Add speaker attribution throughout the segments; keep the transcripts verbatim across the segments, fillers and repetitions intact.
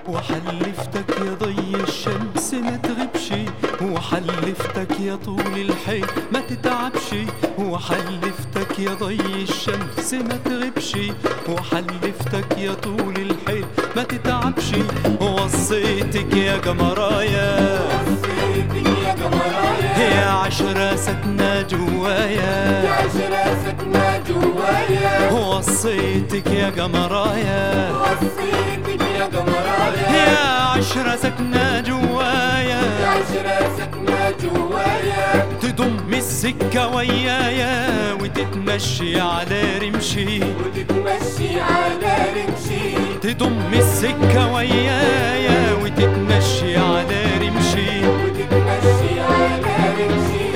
Speaker 1: وحلفتك يا ضي الشمس ما تغيبش، وحلفتك يا طول الحيل ما تتعبش، وحلفتك يا ضي الشمس ما تغيبش، وحلفتك يا طول الحيل ما تتعبش. ووصيتك يا قمرايا،
Speaker 2: وصيتك يا قمرايا،
Speaker 1: يا عشرة ساكنة جوايا،
Speaker 2: يا عشرة ساكنة جوايا.
Speaker 1: ووصيتك يا قمرايا،
Speaker 2: وصيتك يا قمرايا،
Speaker 1: يا عشرة ساكنة جوايا،
Speaker 2: يا عشرة ساكنة جوايا.
Speaker 1: تضم السكة ويايا وتتمشي على رمشي،
Speaker 2: وتتمشي على رمشي،
Speaker 1: تضم السكة ويايا وتتمشي على رمشي،
Speaker 2: وتتمشي على رمشي.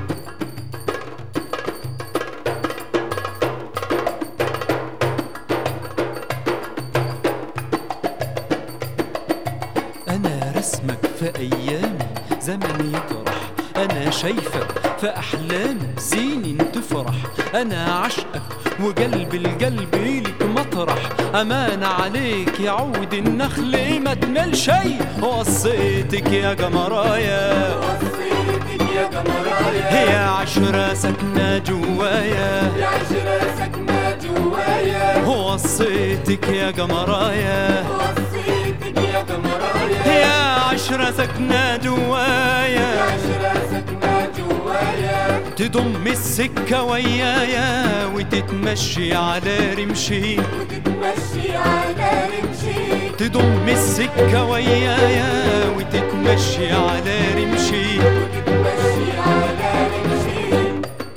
Speaker 1: أنا رسمك في أيامي زمن يطرح، أنا شايفك في أحلامي سنين تفرح، أنا عشقك وقلب القلب لك مطرح، أمان عليك يعود النخل ما تمل شي. وصيتك يا قمرايا،
Speaker 2: وصيتك يا قمرايا،
Speaker 1: يا عشرة ساكنة جوايا،
Speaker 2: يا عشرة ساكنة جوايا.
Speaker 1: وصيتك يا قمرايا،
Speaker 2: وصيتك يا قمرايا،
Speaker 1: يا عشرة ساكنة جوايا،
Speaker 2: يا عشرة ساكنة جوايا.
Speaker 1: تضم السكة ويايا وتتمشي على رمشي،
Speaker 2: وتتمشي على رمشي،
Speaker 1: تضم السكة ويايا وتتمشي على رمشي.
Speaker 2: وتتمشي على رمشي.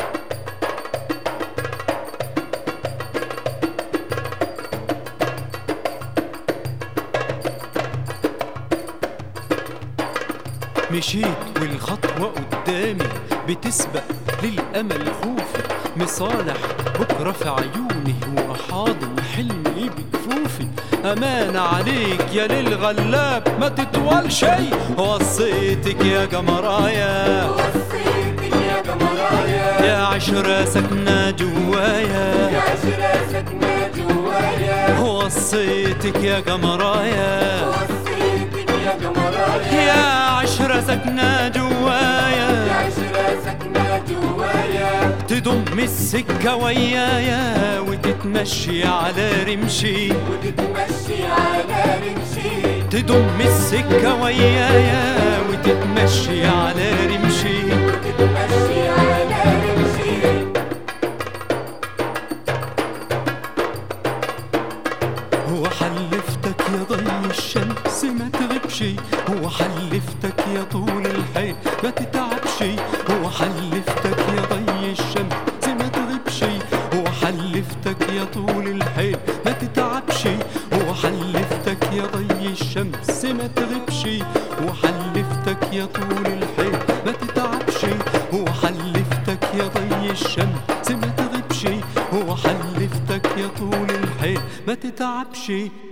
Speaker 1: مشيت والخطوة قدامي بتسبق للأمل خوفي، مصالح بكرة في عيوني وحاضن حلمي بكفوفي، أمان عليك يا للغلاب ما تطول شي. وصيتك يا قمرايا،
Speaker 2: وصيتك يا قمرايا،
Speaker 1: يا عشرة ساكنة جوايا،
Speaker 2: يا عشرة ساكنة جوايا.
Speaker 1: وصيتك يا قمرايا،
Speaker 2: وصيتك يا قمرايا،
Speaker 1: يا عشرة ساكنة جوايا،
Speaker 2: يا عشرة ساكنة جوايا.
Speaker 1: تضم السكة ويايا وتتمشي على رمشي،
Speaker 2: وتتمشي على رمشي،
Speaker 1: تضم السكة ويايا وتتمشي على رمشي،
Speaker 2: وتتمشي على رمشي.
Speaker 1: وحلفتك يا ضي الشمس ما تغيبش، وحلفتك يا طول الحيل ما تتعبش، وحلفتك يا ضي الشمس ما تغيبش، وحلفتك يا طول الحيل ما تتعبش، وحلفتك يا ضي الشمس ما تغيبش، وحلفتك يا طول الحيل ما تتعبش، وحلفتك يا ضي الشمس ما تغيبش، وحلفتك يا طول الحيل ما تتعبش.